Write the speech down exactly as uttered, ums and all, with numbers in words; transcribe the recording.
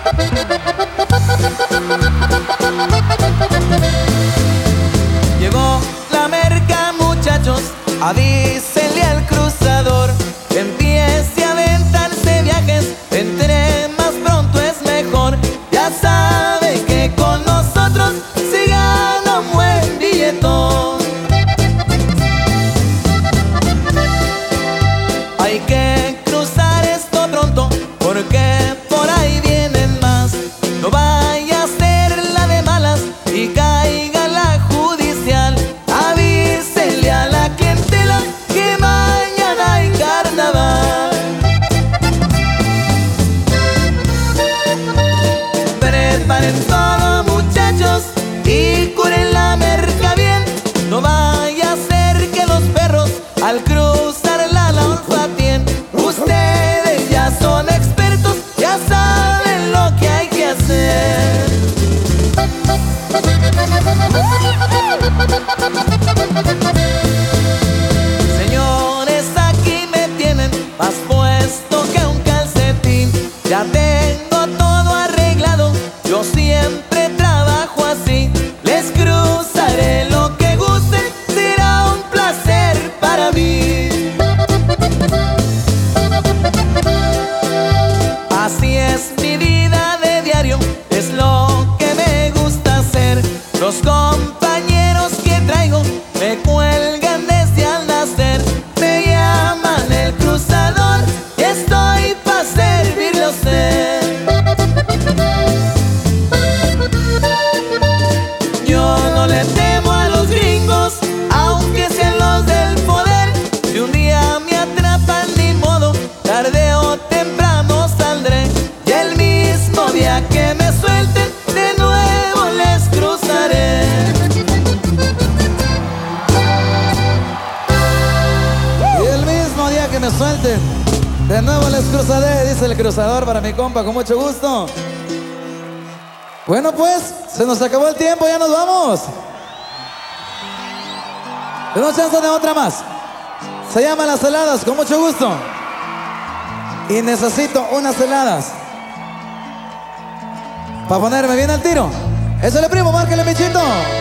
Llegó la merca, muchachos, avísenle al cruzador que empiece a aventarse viajes, entre más pronto es mejor. Ya sabe que con nosotros se gana un buen billetón. Hay que cruzar esto pronto porque por ahí vienen más. No vaya a ser la de malas y caiga la judicial. Avísenle a la clientela que mañana hay carnaval. Preparen todo, muchachos, y curen la merca bien. No vaya a ser que los perros al cruzarla la olfateen. Ustedes ya son expertos, ya saben lo que hay que hacer. Señores, aquí me tienen más puesto que un calcetín. Ya tengo todo arreglado, yo siempre trabajo así. Les cruzaré lo que gusten, será un placer para mí. Así es mi vida de diario, es lo que me gusta hacer. Los compañeros que traigo me cuelgan desde al nacer. Me llaman el cruzador y estoy pa' servirle a usted. Yo no le temo a los gringos, aunque sean los del poder. Si un día me atrapan, ni modo, tarde o temprano saldré. Y el mismo día que me suelten, de nuevo les cruzaré. Y el mismo día que me suelten, de nuevo les cruzaré, dice el cruzador para mi compa, con mucho gusto. Bueno, pues, se nos acabó el tiempo, ya nos vamos. Tenemos chance de otra más. Se llama Las Heladas, con mucho gusto. Y necesito unas heladas para ponerme bien al tiro. Eso le primo, márquele, michito.